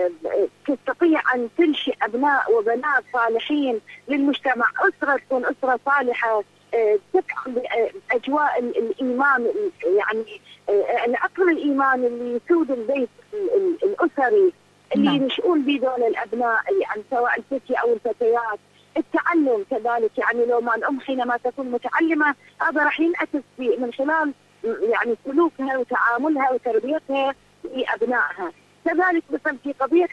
I: تستطيع أن تنشئ أبناء وبنات صالحين للمجتمع، أسرة تكون أسرة صالحة تفعل بأجواء الإيمان، يعني العقل الإيمان اللي يسود البيت الأسري اللي ينشؤون به دول الأبناء، يعني سواء الفتية أو الفتيات. التعلم كذلك، يعني لو ما الأم حينما تكون متعلمة هذا راح ينعكس من خلال يعني سلوكها وتعاملها وتربيتها لأبنائها. كذلك مثلا في قضية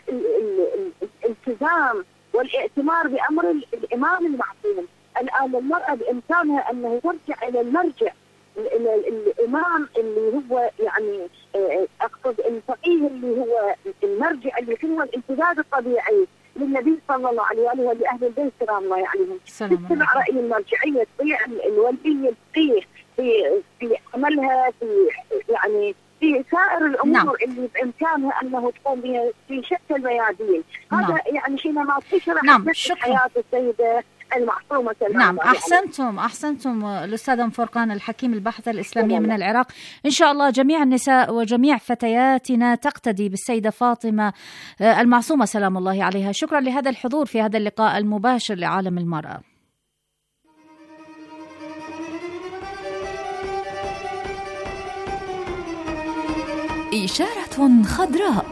I: الالتزام والائتمار بأمر الإمام المعصوم، الآن المرأة بإمكانها أنه ترجع إلى المرجع، الإمام اللي هو يعني أقصد الفقيه اللي هو المرجع اللي هو الامتداد الطبيعي للنبي صلى الله عليه وآله ولأهل البيت سلام الله عليهم. تتبع رأي المرجعية، تطيع الولي الفقيه في عملها، في يعني في سائر الأمور اللي بإمكانها أنه تقوم بها في شتى الميادين. هذا يعني حينما تشرح حياة السيدة المعصومة.
E: نعم، أحسنتم الأستاذة فرقان الحكيم الباحثة الإسلامية من العراق. إن شاء الله جميع النساء وجميع فتياتنا تقتدي بالسيدة فاطمة المعصومة سلام الله عليها. شكرا لهذا الحضور في هذا اللقاء المباشر لعالم المرأة.
K: إشارة خضراء.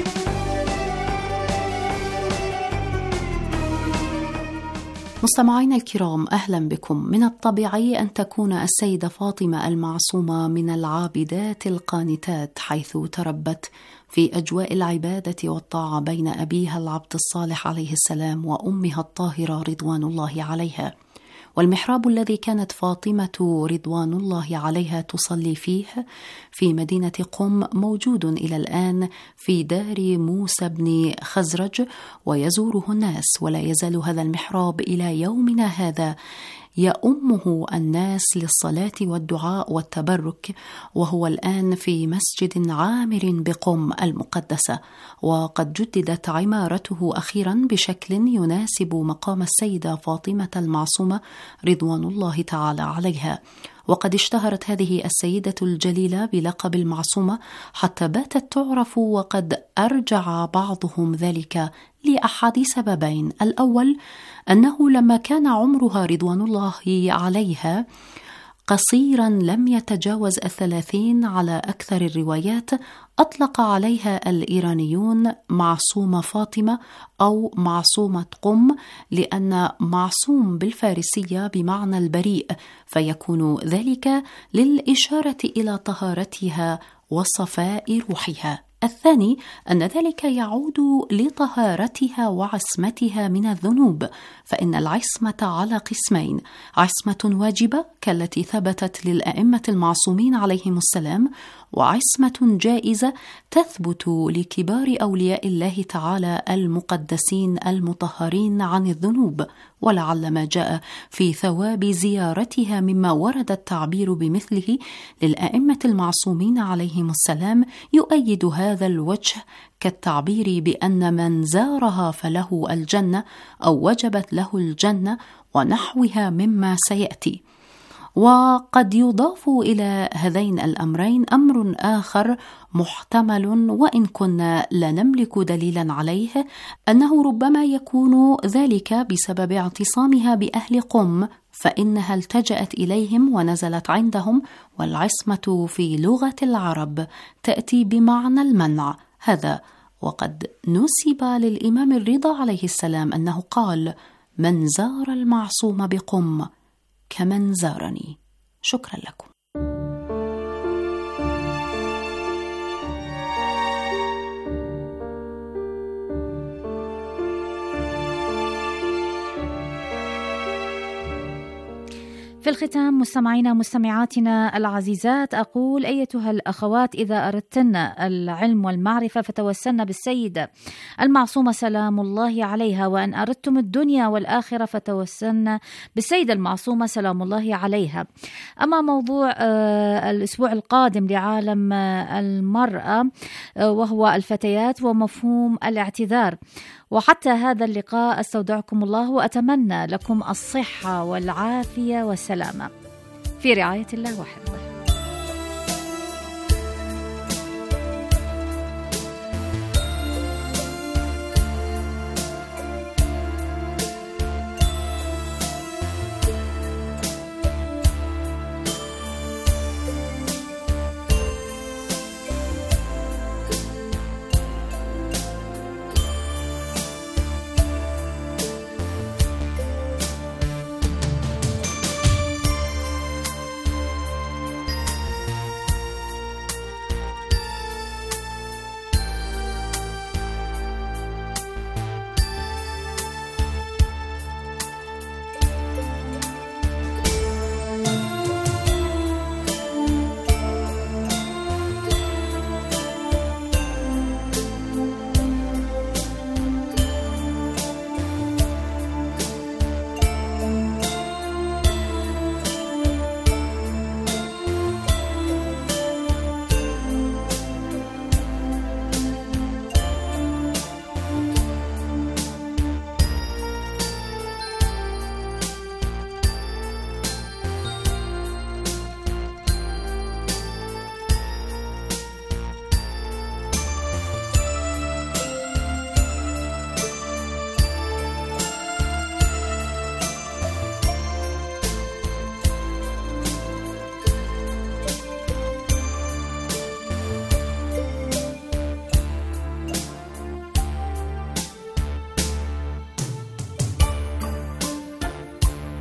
F: مستمعينا الكرام، أهلا بكم. من الطبيعي أن تكون السيدة فاطمة المعصومة من العابدات القانتات، حيث تربت في أجواء العبادة والطاعة بين أبيها العبد الصالح عليه السلام وأمها الطاهرة رضوان الله عليها. والمحراب الذي كانت فاطمة رضوان الله عليها تصلي فيه في مدينة قم موجود إلى الآن في دار موسى بن خزرج ويزوره الناس، ولا يزال هذا المحراب إلى يومنا هذا يؤمه الناس للصلاة والدعاء والتبرك، وهو الآن في مسجد عامر بقم المقدسة، وقد جددت عمارته أخيرا بشكل يناسب مقام السيدة فاطمة المعصومة رضوان الله تعالى عليها. وقد اشتهرت هذه السيدة الجليلة بلقب المعصومة حتى باتت تعرف، وقد أرجع بعضهم ذلك لأحد سببين. الأول أنه لما كان عمرها رضوان الله عليها قصيرا لم يتجاوز 30 على أكثر الروايات، أطلق عليها الإيرانيون معصومة فاطمة أو معصومة قم، لأن معصوم بالفارسية بمعنى البريء، فيكون ذلك للإشارة إلى طهارتها وصفاء روحها. الثاني أن ذلك يعود لطهارتها وعصمتها من الذنوب، فإن العصمة على قسمين: عصمة واجبة كالتي ثبتت للأئمة المعصومين عليهم السلام، وعصمة جائزة تثبت لكبار أولياء الله تعالى المقدسين المطهرين عن الذنوب. ولعل ما جاء في ثواب زيارتها مما ورد التعبير بمثله للأئمة المعصومين عليهم السلام يؤيد هذا الوجه، كالتعبير بأن من زارها فله الجنة أو وجبت له الجنة ونحوها مما سيأتي. وقد يضاف إلى هذين الأمرين أمر آخر محتمل وإن كنا لا نملك دليلا عليه، أنه ربما يكون ذلك بسبب اعتصامها بأهل قم، فإنها التجأت إليهم ونزلت عندهم، والعصمة في لغة العرب تأتي بمعنى المنع. هذا وقد نسب للإمام الرضا عليه السلام أنه قال: من زار المعصوم بقم كمن زارني. شكرا لكم.
E: في الختام مستمعينا مستمعاتنا العزيزات، أقول أيتها الأخوات إذا أردتن العلم والمعرفة فتوسلن بالسيدة المعصومة سلام الله عليها، وأن أردتم الدنيا والآخرة فتوسلن بالسيدة المعصومة سلام الله عليها. أما موضوع الأسبوع القادم لعالم المرأة وهو الفتيات ومفهوم الاعتذار. وحتى هذا اللقاء أستودعكم الله وأتمنى لكم الصحة والعافية والسلامة، في رعاية الله وحده.